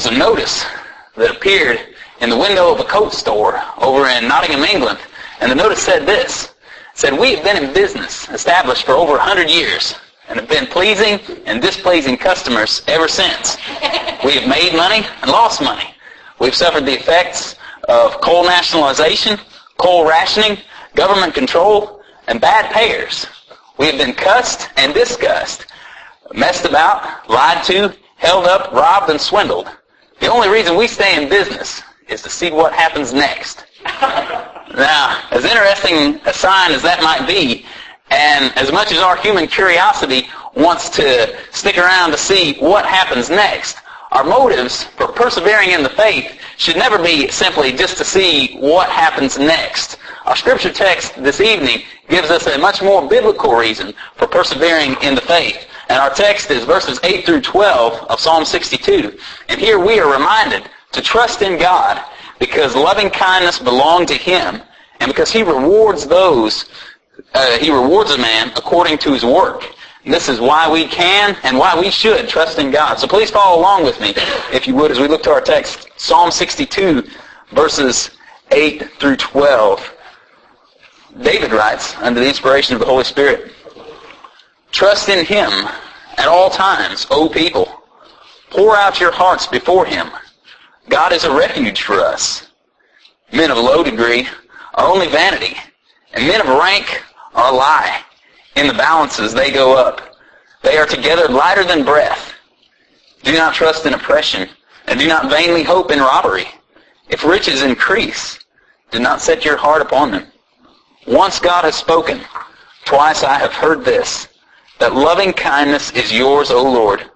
was a notice that appeared in the window of a coat store over in Nottingham, England. And the notice said this. It said, "We have been in business, established for over 100 years, and have been pleasing and displeasing customers ever since. We have made money and lost money. We've suffered the effects of coal nationalization, coal rationing, government control, and bad payers. We have been cussed and discussed, messed about, lied to, held up, robbed, and swindled. The only reason we stay in business is to see what happens next." Now, as interesting a sign as that might be, and as much as our human curiosity wants to stick around to see what happens next, our motives for persevering in the faith should never be simply just to see what happens next. Our scripture text this evening gives us a much more biblical reason for persevering in the faith. And our text is verses 8 through 12 of Psalm 62. And here we are reminded to trust in God because loving kindness belongs to Him, and because He rewards He rewards a man according to his work. And this is why we can and why we should trust in God. So please follow along with me, if you would, as we look to our text, Psalm 62, verses 8 through 12. David writes, under the inspiration of the Holy Spirit, "Trust in Him at all times, O people. Pour out your hearts before Him. God is a refuge for us. Men of low degree are only vanity, and men of rank are a lie. In the balances they go up. They are together lighter than breath. Do not trust in oppression, and do not vainly hope in robbery. If riches increase, do not set your heart upon them. Once God has spoken, twice I have heard this, that loving kindness is yours, O Lord.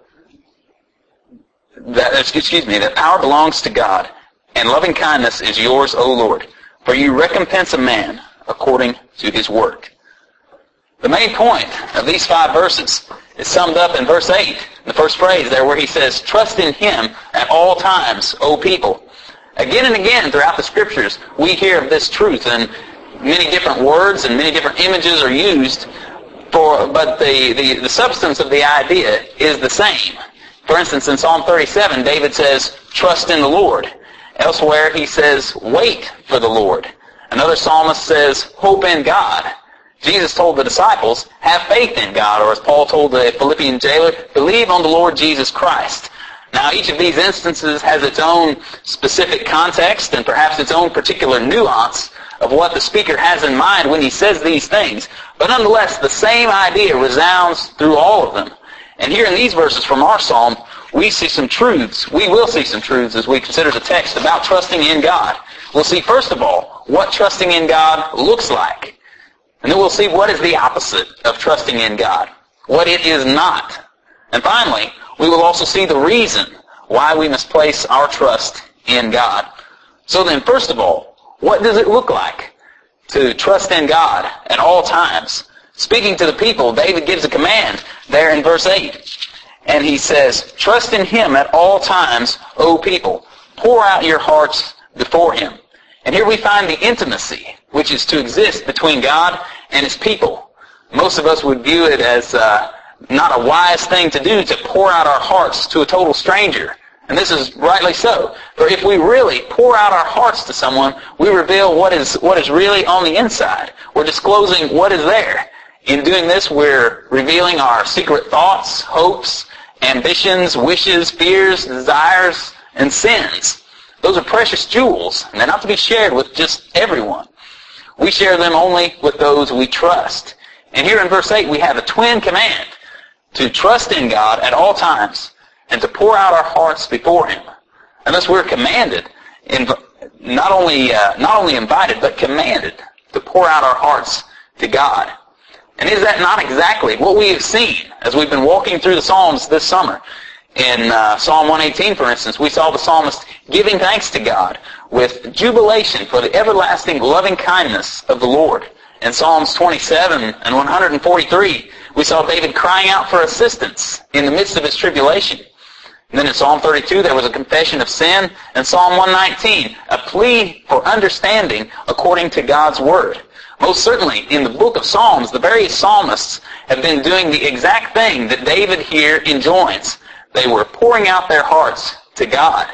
That power belongs to God, and loving kindness is yours, O Lord. For you recompense a man according to his work." The main point of these 5 verses is summed up in verse 8, the first phrase there where he says, "Trust in Him at all times, O people." Again and again throughout the Scriptures, we hear of this truth, and many different words and many different images are used, but the substance of the idea is the same. For instance, in Psalm 37, David says, "Trust in the Lord." Elsewhere, he says, "Wait for the Lord." Another psalmist says, "Hope in God." Jesus told the disciples, "Have faith in God," or as Paul told the Philippian jailer, "Believe on the Lord Jesus Christ." Now, each of these instances has its own specific context and perhaps its own particular nuance of what the speaker has in mind when he says these things. But nonetheless, the same idea resounds through all of them. And here in these verses from our psalm, we see some truths. We will see some truths as we consider the text about trusting in God. We'll see, first of all, what trusting in God looks like. And then we'll see what is the opposite of trusting in God, what it is not. And finally, we will also see the reason why we must place our trust in God. So then, first of all, what does it look like to trust in God at all times? Speaking to the people, David gives a command there in verse 8. And he says, "Trust in Him at all times, O people. Pour out your hearts before Him." And here we find the intimacy which is to exist between God and His people. Most of us would view it as not a wise thing to do to pour out our hearts to a total stranger. And this is rightly so. For if we really pour out our hearts to someone, we reveal what is really on the inside. We're disclosing what is there. In doing this, we're revealing our secret thoughts, hopes, ambitions, wishes, fears, desires, and sins. Those are precious jewels, and they're not to be shared with just everyone. We share them only with those we trust. And here in verse 8, we have a twin command to trust in God at all times and to pour out our hearts before Him. And thus we're commanded, not only invited, but commanded to pour out our hearts to God. And is that not exactly what we have seen as we've been walking through the Psalms this summer? In Psalm 118, for instance, we saw the psalmist giving thanks to God with jubilation for the everlasting loving kindness of the Lord. In Psalms 27 and 143, we saw David crying out for assistance in the midst of his tribulation. And then in Psalm 32, there was a confession of sin. And Psalm 119, a plea for understanding according to God's Word. Most certainly, in the book of Psalms, the various psalmists have been doing the exact thing that David here enjoins. They were pouring out their hearts to God.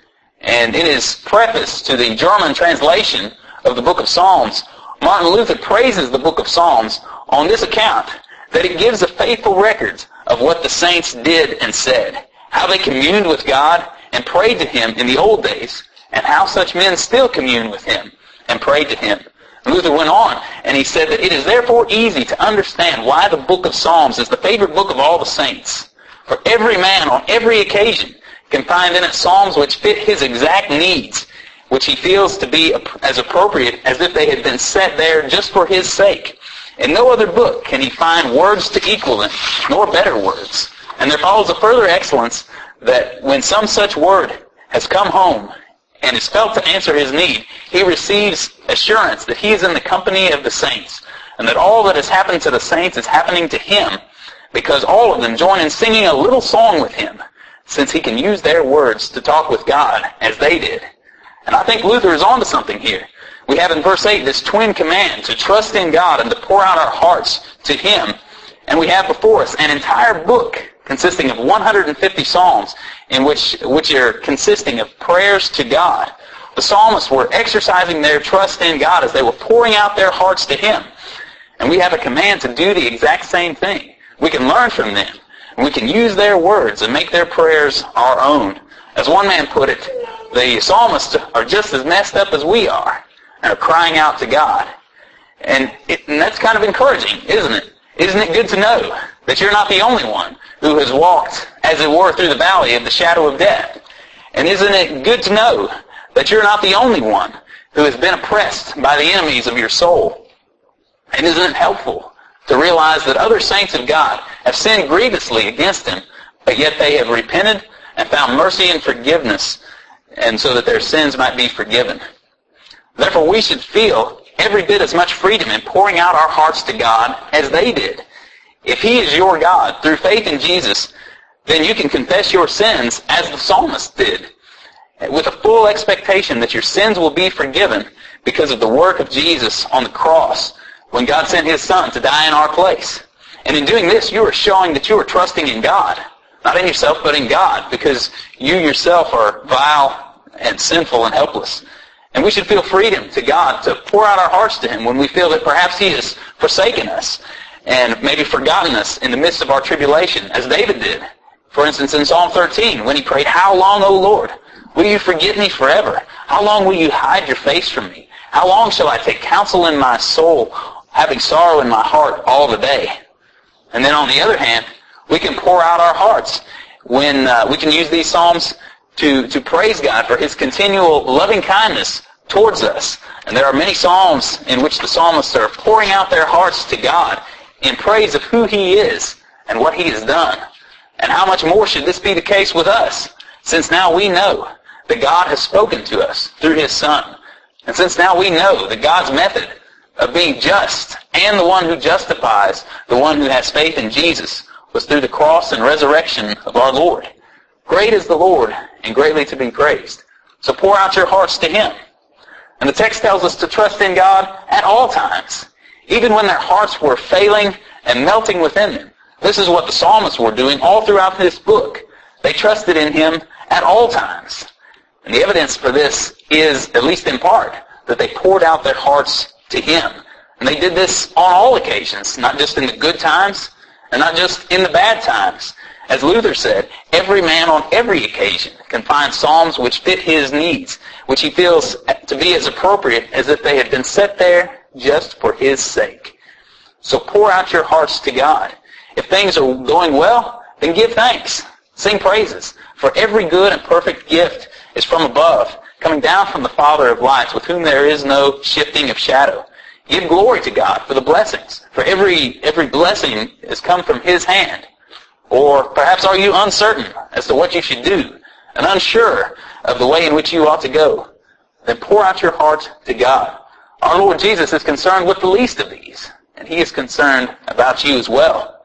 And in his preface to the German translation of the book of Psalms, Martin Luther praises the book of Psalms on this account, that it gives a faithful record of what the saints did and said, how they communed with God and prayed to him in the old days, and how such men still commune with him and pray to him. Luther went on, and he said that it is therefore easy to understand why the book of Psalms is the favorite book of all the saints. For every man on every occasion can find in it psalms which fit his exact needs, which he feels to be as appropriate as if they had been set there just for his sake. In no other book can he find words to equal them, nor better words. And there follows a further excellence that when some such word has come home and is felt to answer his need, he receives assurance that he is in the company of the saints, and that all that has happened to the saints is happening to him, because all of them join in singing a little song with him, since he can use their words to talk with God as they did. And I think Luther is onto something here. We have in verse 8 this twin command to trust in God and to pour out our hearts to him. And we have before us an entire book consisting of 150 psalms which are consisting of prayers to God. The psalmists were exercising their trust in God as they were pouring out their hearts to him. And we have a command to do the exact same thing. We can learn from them. And we can use their words and make their prayers our own. As one man put it, the psalmists are just as messed up as we are and are crying out to God. And that's kind of encouraging, isn't it? Isn't it good to know that you're not the only one who has walked, as it were, through the valley of the shadow of death? And isn't it good to know that you're not the only one who has been oppressed by the enemies of your soul? And isn't it helpful to realize that other saints of God have sinned grievously against him, but yet they have repented and found mercy and forgiveness, and so that their sins might be forgiven? Therefore, we should feel every bit as much freedom in pouring out our hearts to God as they did. If he is your God through faith in Jesus, then you can confess your sins as the psalmist did, with a full expectation that your sins will be forgiven because of the work of Jesus on the cross when God sent his Son to die in our place. And in doing this, you are showing that you are trusting in God, not in yourself, but in God, because you yourself are vile and sinful and helpless. And we should feel freedom to God to pour out our hearts to him when we feel that perhaps he has forsaken us and maybe forgotten us in the midst of our tribulation, as David did. For instance, in Psalm 13, when he prayed, "How long, O Lord, will you forget me forever? How long will you hide your face from me? How long shall I take counsel in my soul, having sorrow in my heart all the day?" And then on the other hand, we can pour out our hearts when we can use these psalms to praise God for his continual loving kindness towards us. And there are many psalms in which the psalmists are pouring out their hearts to God in praise of who he is and what he has done. And how much more should this be the case with us, since now we know that God has spoken to us through his Son. And since now we know that God's method of being just and the one who justifies the one who has faith in Jesus was through the cross and resurrection of our Lord. Great is the Lord and greatly to be praised. So pour out your hearts to him. And the text tells us to trust in God at all times, even when their hearts were failing and melting within them. This is what the psalmists were doing all throughout this book. They trusted in him at all times. And the evidence for this is, at least in part, that they poured out their hearts to him. And they did this on all occasions, not just in the good times and not just in the bad times. As Luther said, every man on every occasion can find psalms which fit his needs, which he feels to be as appropriate as if they had been set there just for his sake. So pour out your hearts to God. If things are going well, then give thanks. Sing praises. For every good and perfect gift is from above, coming down from the Father of lights, with whom there is no shifting of shadow. Give glory to God for the blessings, for every blessing has come from his hand. Or perhaps are you uncertain as to what you should do and unsure of the way in which you ought to go? Then pour out your heart to God. Our Lord Jesus is concerned with the least of these, and he is concerned about you as well.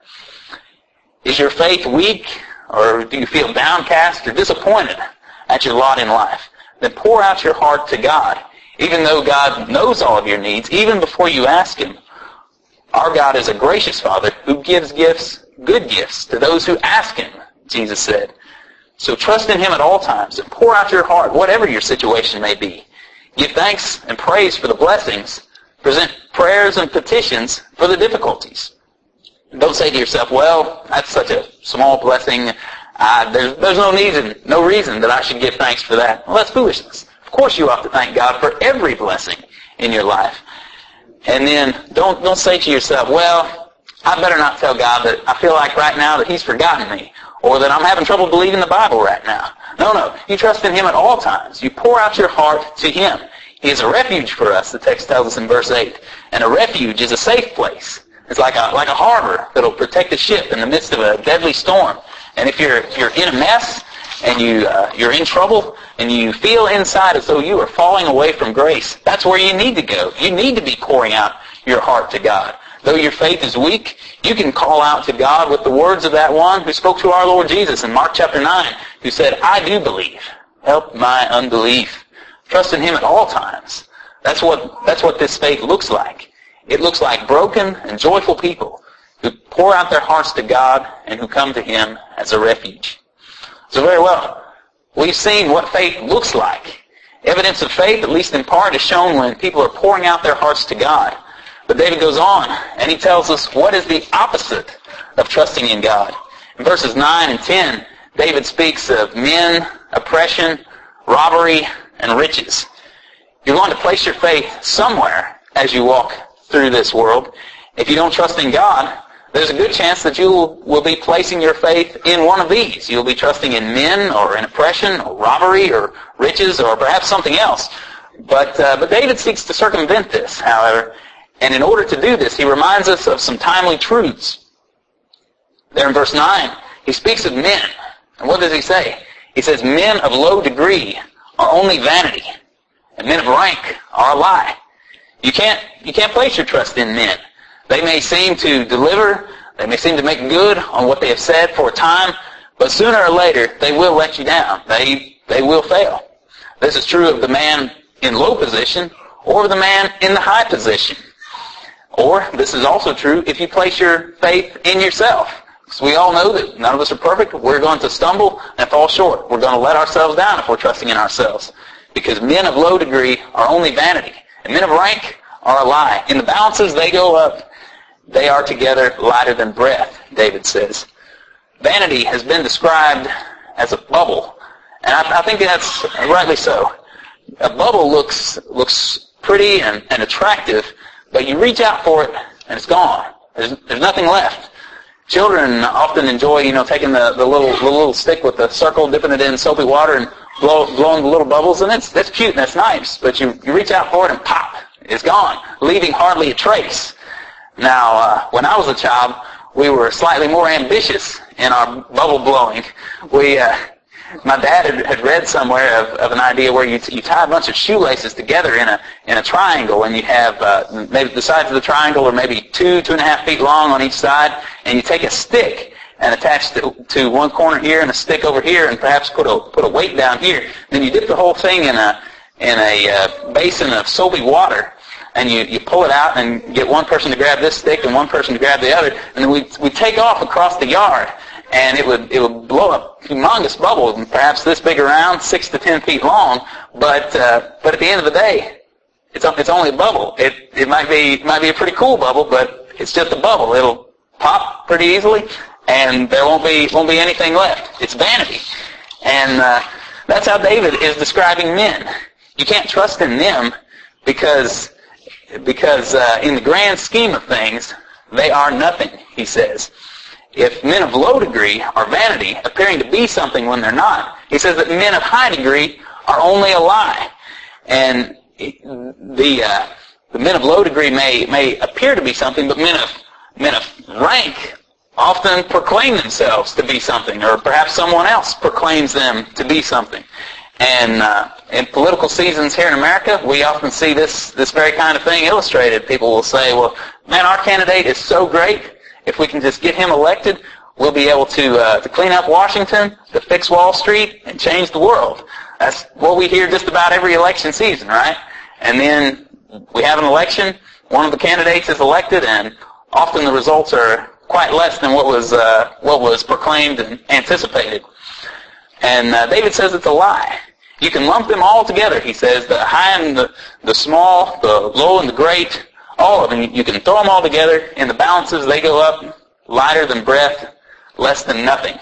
Is your faith weak, or do you feel downcast or disappointed at your lot in life? Then pour out your heart to God. Even though God knows all of your needs, even before you ask him, our God is a gracious Father who gives gifts, good gifts, to those who ask him, Jesus said. So trust in Him at all times and pour out your heart, whatever your situation may be. Give thanks and praise for the blessings. Present prayers and petitions for the difficulties. Don't say to yourself, well, that's such a small blessing. There's no reason that I should give thanks for that. Well, that's foolishness. Of course you ought to thank God for every blessing in your life. And then don't say to yourself, well, I better not tell God that I feel like right now that He's forgotten me, or that I'm having trouble believing the Bible right now. No. You trust in Him at all times. You pour out your heart to Him. He is a refuge for us, the text tells us in verse 8. And a refuge is a safe place. It's like a harbor that'll protect a ship in the midst of a deadly storm. And if you're in a mess and you're in trouble and you feel inside as though you are falling away from grace, that's where you need to go. You need to be pouring out your heart to God. Though your faith is weak, you can call out to God with the words of that one who spoke to our Lord Jesus in Mark chapter 9, who said, I do believe. Help my unbelief. Trust in Him at all times. That's what this faith looks like. It looks like broken and joyful people who pour out their hearts to God and who come to Him as a refuge. So very well, we've seen what faith looks like. Evidence of faith, at least in part, is shown when people are pouring out their hearts to God. But David goes on, and he tells us what is the opposite of trusting in God. In verses 9 and 10, David speaks of men, oppression, robbery, and riches. You're going to place your faith somewhere as you walk through this world. If you don't trust in God, there's a good chance that you will be placing your faith in one of these. You'll be trusting in men, or in oppression, or robbery, or riches, or perhaps something else. But David seeks to circumvent this, however. And in order to do this, he reminds us of some timely truths. There in verse 9, he speaks of men. And what does he say? He says, men of low degree are only vanity, and men of rank are a lie. You can't place your trust in men. They may seem to deliver, they may seem to make good on what they have said for a time, but sooner or later they will let you down. They will fail. This is true of the man in low position or the man in the high position. Or this is also true if you place your faith in yourself. So we all know that none of us are perfect. We're going to stumble and fall short. We're going to let ourselves down if we're trusting in ourselves. Because men of low degree are only vanity, and men of rank are a lie. In the balances, they go up. They are together lighter than breath, David says. Vanity has been described as a bubble, and I think that's rightly so. A bubble looks pretty and attractive, but you reach out for it, and it's gone. There's nothing left. Children often enjoy, taking the little stick with the circle, dipping it in soapy water, and blowing the little bubbles, and that's cute and that's nice. But you reach out for it, and pop, it's gone, leaving hardly a trace. Now, when I was a child, we were slightly more ambitious in our bubble blowing. My dad had read somewhere of an idea where you tie a bunch of shoelaces together in a triangle, and you have maybe the sides of the triangle are maybe 2.5 feet long on each side, and you take a stick and attach to one corner here and a stick over here, and perhaps put a weight down here. Then you dip the whole thing in a basin of soapy water, and you pull it out and get one person to grab this stick and one person to grab the other, and then we take off across the yard. And it would blow a humongous bubble, perhaps this big around, 6 to 10 feet long. But at the end of the day, it's only a bubble. It might be a pretty cool bubble, but it's just a bubble. It'll pop pretty easily, and there won't be anything left. It's vanity, and that's how David is describing men. You can't trust in them because in the grand scheme of things, they are nothing. He says. If men of low degree are vanity, appearing to be something when they're not, he says that men of high degree are only a lie. And the men of low degree may appear to be something, but men of rank often proclaim themselves to be something, or perhaps someone else proclaims them to be something. And in political seasons here in America, we often see this very kind of thing illustrated. People will say, well, man, our candidate is so great. If we can just get him elected, we'll be able to clean up Washington, to fix Wall Street, and change the world. That's what we hear just about every election season, right? And then we have an election, one of the candidates is elected, and often the results are quite less than what was proclaimed and anticipated. And David says it's a lie. You can lump them all together, he says, the high and the small, the low and the great, all of them. You can throw them all together. In the balances, they go up lighter than breath, less than nothing.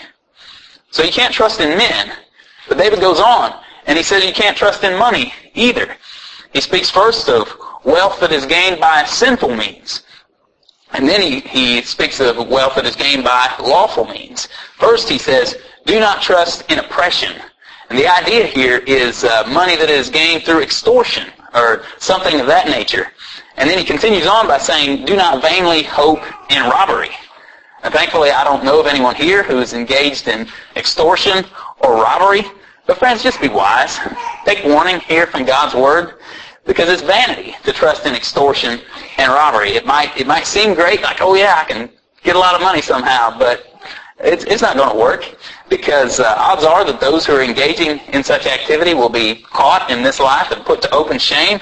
So you can't trust in men. But David goes on, and he says you can't trust in money either. He speaks first of wealth that is gained by sinful means. And then he speaks of wealth that is gained by lawful means. First, he says, do not trust in oppression. And the idea here is money that is gained through extortion or something of that nature. And then he continues on by saying, do not vainly hope in robbery. And thankfully, I don't know of anyone here who is engaged in extortion or robbery. But friends, just be wise. Take warning here from God's Word, because it's vanity to trust in extortion and robbery. It might seem great, like, oh yeah, I can get a lot of money somehow, but it's not going to work, because odds are that those who are engaging in such activity will be caught in this life and put to open shame,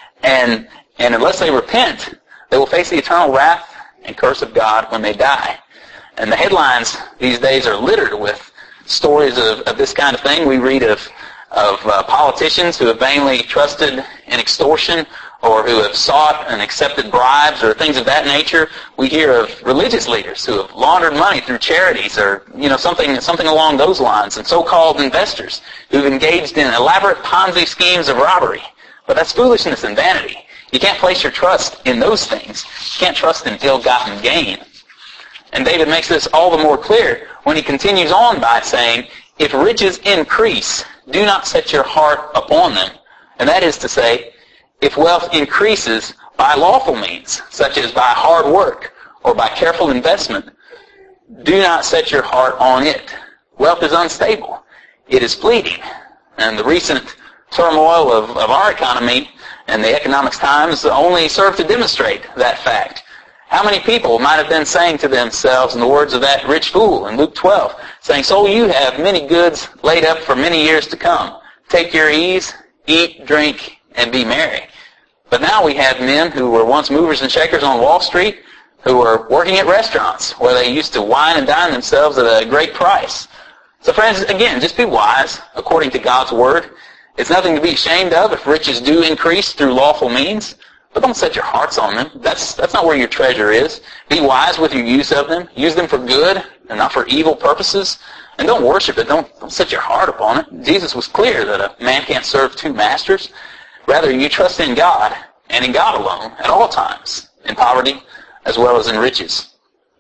and unless they repent, they will face the eternal wrath and curse of God when they die. And the headlines these days are littered with stories of this kind of thing. We read of politicians who have vainly trusted in extortion, or who have sought and accepted bribes, or things of that nature. We hear of religious leaders who have laundered money through charities, or something along those lines, and so-called investors who've engaged in elaborate Ponzi schemes of robbery. But that's foolishness and vanity. You can't place your trust in those things. You can't trust in ill-gotten gain. And David makes this all the more clear when he continues on by saying, if riches increase, do not set your heart upon them. And that is to say, if wealth increases by lawful means, such as by hard work or by careful investment, do not set your heart on it. Wealth is unstable. It is fleeting. And the recent turmoil of our economy and the Economics Times only serve to demonstrate that fact. How many people might have been saying to themselves, in the words of that rich fool in Luke 12, saying, so you have many goods laid up for many years to come. Take your ease, eat, drink, and be merry. But now we have men who were once movers and shakers on Wall Street who are working at restaurants where they used to wine and dine themselves at a great price. So friends, again, just be wise according to God's Word. It's nothing to be ashamed of if riches do increase through lawful means. But don't set your hearts on them. That's not where your treasure is. Be wise with your use of them. Use them for good and not for evil purposes. And don't worship it. Don't set your heart upon it. Jesus was clear that a man can't serve two masters. Rather, you trust in God and in God alone at all times, in poverty as well as in riches.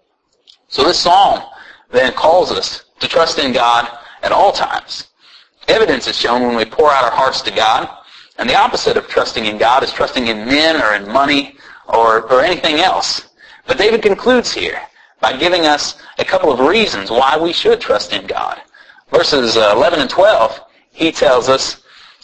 So this psalm then calls us to trust in God at all times. Evidence is shown when we pour out our hearts to God. And the opposite of trusting in God is trusting in men or in money or anything else. But David concludes here by giving us a couple of reasons why we should trust in God. Verses 11 and 12, he tells us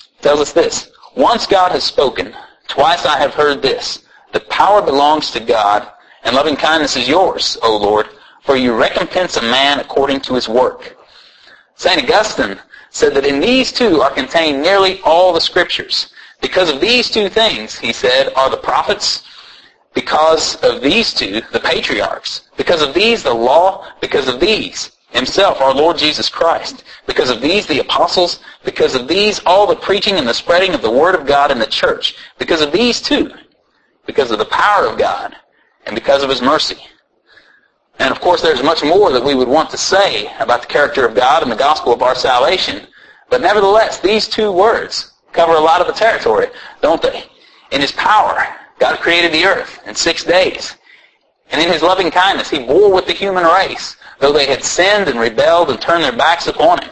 this. Once God has spoken, twice I have heard this. The power belongs to God, and loving kindness is yours, O Lord, for you recompense a man according to his work. St. Augustine said that in these two are contained nearly all the Scriptures. Because of these two things, he said, are the prophets. Because of these two, the patriarchs. Because of these, the law. Because of these, himself, our Lord Jesus Christ. Because of these, the apostles. Because of these, all the preaching and the spreading of the Word of God in the church. Because of these two, because of the power of God, and because of His mercy. And of course, there's much more that we would want to say about the character of God and the gospel of our salvation. But nevertheless, these two words cover a lot of the territory, don't they? In His power, God created the earth in 6 days. And in His loving kindness, He bore with the human race, though they had sinned and rebelled and turned their backs upon Him.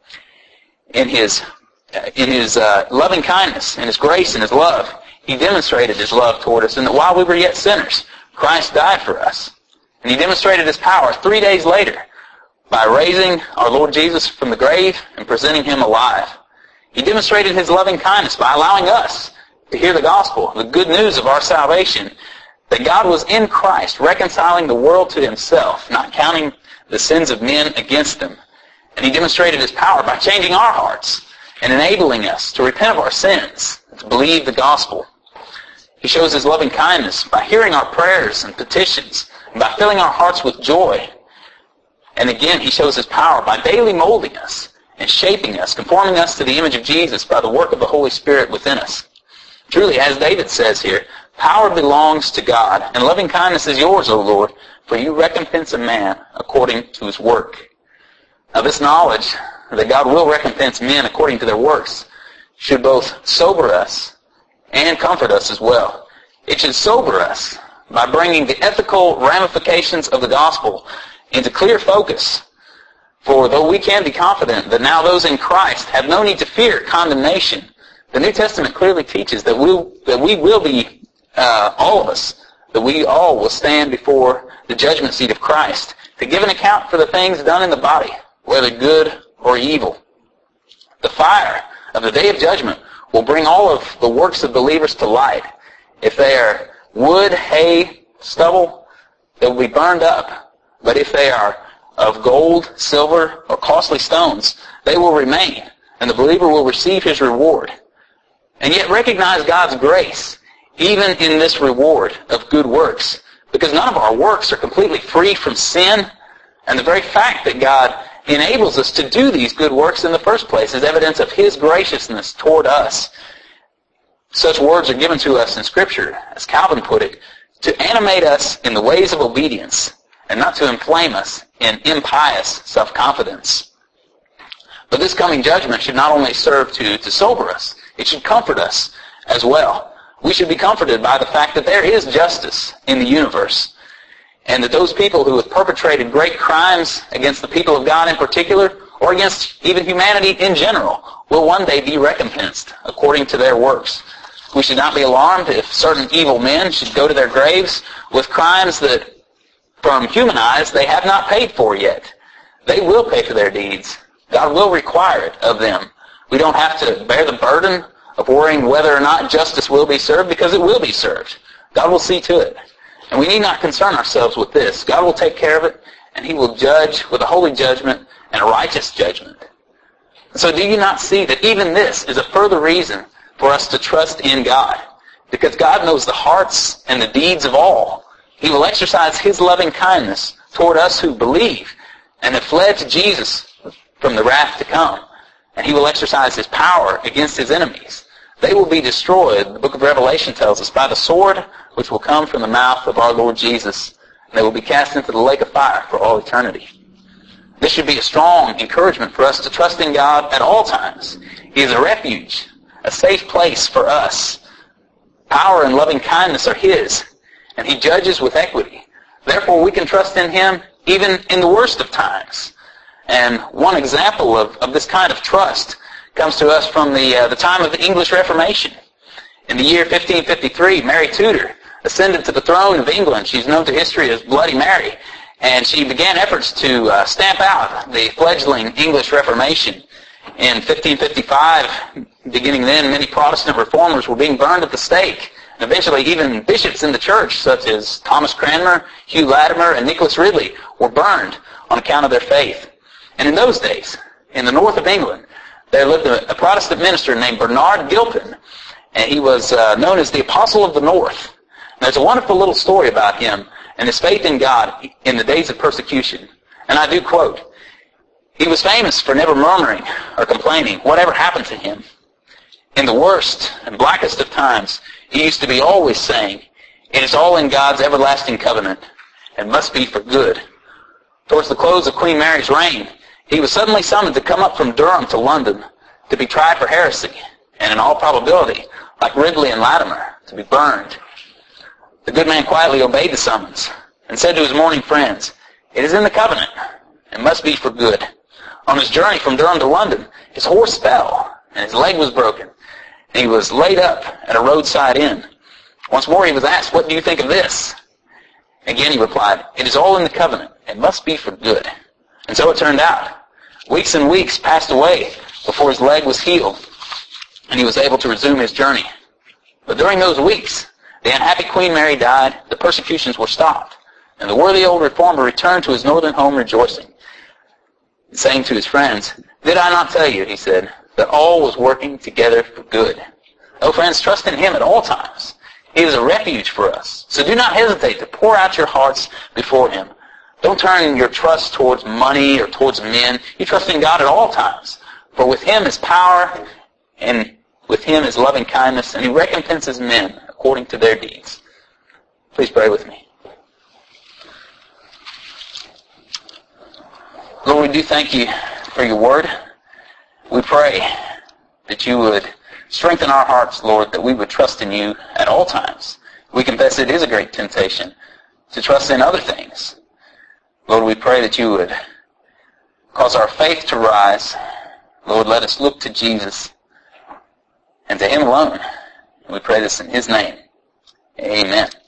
In His loving kindness, in His grace and His love, He demonstrated His love toward us, and that while we were yet sinners, Christ died for us. And He demonstrated His power 3 days later by raising our Lord Jesus from the grave and presenting Him alive. He demonstrated His loving kindness by allowing us to hear the gospel, the good news of our salvation, that God was in Christ reconciling the world to Himself, not counting the sins of men against them. And He demonstrated His power by changing our hearts and enabling us to repent of our sins and to believe the gospel. He shows His loving kindness by hearing our prayers and petitions, and by filling our hearts with joy. And again, He shows His power by daily molding us and shaping us, conforming us to the image of Jesus by the work of the Holy Spirit within us. Truly, as David says here, power belongs to God, and loving kindness is yours, O Lord, for you recompense a man according to his work. Now this knowledge that God will recompense men according to their works should both sober us and comfort us as well. It should sober us by bringing the ethical ramifications of the gospel into clear focus. For though we can be confident that now those in Christ have no need to fear condemnation, the New Testament clearly teaches that we will be, all of us, that we all will stand before the judgment seat of Christ to give an account for the things done in the body, whether good or evil. The fire of the day of judgment will bring all of the works of believers to light. If they are wood, hay, stubble, they will be burned up. But if they are of gold, silver, or costly stones, they will remain, and the believer will receive his reward. And yet recognize God's grace, even in this reward of good works, because none of our works are completely free from sin, and the very fact that God enables us to do these good works in the first place is evidence of His graciousness toward us. Such words are given to us in Scripture, as Calvin put it, to animate us in the ways of obedience, and not to inflame us in impious self-confidence. But this coming judgment should not only serve to sober us, it should comfort us as well. We should be comforted by the fact that there is justice in the universe, and that those people who have perpetrated great crimes against the people of God in particular, or against even humanity in general, will one day be recompensed according to their works. We should not be alarmed if certain evil men should go to their graves with crimes that, from human eyes, they have not paid for yet. They will pay for their deeds. God will require it of them. We don't have to bear the burden of worrying whether or not justice will be served, because it will be served. God will see to it. And we need not concern ourselves with this. God will take care of it, and He will judge with a holy judgment and a righteous judgment. So do you not see that even this is a further reason for us to trust in God? Because God knows the hearts and the deeds of all. He will exercise His loving kindness toward us who believe and have fled to Jesus from the wrath to come. And He will exercise His power against His enemies. They will be destroyed, the book of Revelation tells us, by the sword which will come from the mouth of our Lord Jesus. And they will be cast into the lake of fire for all eternity. This should be a strong encouragement for us to trust in God at all times. He is a refuge, a safe place for us. Power and loving kindness are His, and He judges with equity. Therefore, we can trust in Him even in the worst of times. And one example of this kind of trust comes to us from the time of the English Reformation. In the year 1553, Mary Tudor ascended to the throne of England. She's known to history as Bloody Mary. And she began efforts to stamp out the fledgling English Reformation. In 1555, beginning then, many Protestant reformers were being burned at the stake. And eventually, even bishops in the church, such as Thomas Cranmer, Hugh Latimer, and Nicholas Ridley, were burned on account of their faith. And in those days, in the north of England, there lived a Protestant minister named Bernard Gilpin, and he was known as the Apostle of the North. And there's a wonderful little story about him and his faith in God in the days of persecution. And I do quote, "He was famous for never murmuring or complaining, whatever happened to him. In the worst and blackest of times, he used to be always saying, 'It is all in God's everlasting covenant, and must be for good.' Towards the close of Queen Mary's reign, he was suddenly summoned to come up from Durham to London to be tried for heresy, and in all probability, like Ridley and Latimer, to be burned. The good man quietly obeyed the summons and said to his mourning friends, 'It is in the covenant, and must be for good.' On his journey from Durham to London, his horse fell, and his leg was broken, and he was laid up at a roadside inn. Once more he was asked, 'What do you think of this?' Again he replied, 'It is all in the covenant, and must be for good.' And so it turned out. Weeks and weeks passed away before his leg was healed, and he was able to resume his journey. But during those weeks, the unhappy Queen Mary died, the persecutions were stopped, and the worthy old reformer returned to his northern home rejoicing, saying to his friends, 'Did I not tell you,' he said, 'that all was working together for good?' Oh, friends, trust in Him at all times. He is a refuge for us. So do not hesitate to pour out your hearts before Him. Don't turn your trust towards money or towards men. You trust in God at all times. For with him is power, and with him is loving kindness, and he recompenses men according to their deeds. Please pray with me. Lord, we do thank you for your word. We pray that you would strengthen our hearts, Lord, that we would trust in you at all times. We confess it is a great temptation to trust in other things. Lord, we pray that you would cause our faith to rise. Lord, let us look to Jesus and to him alone. And we pray this in his name. Amen.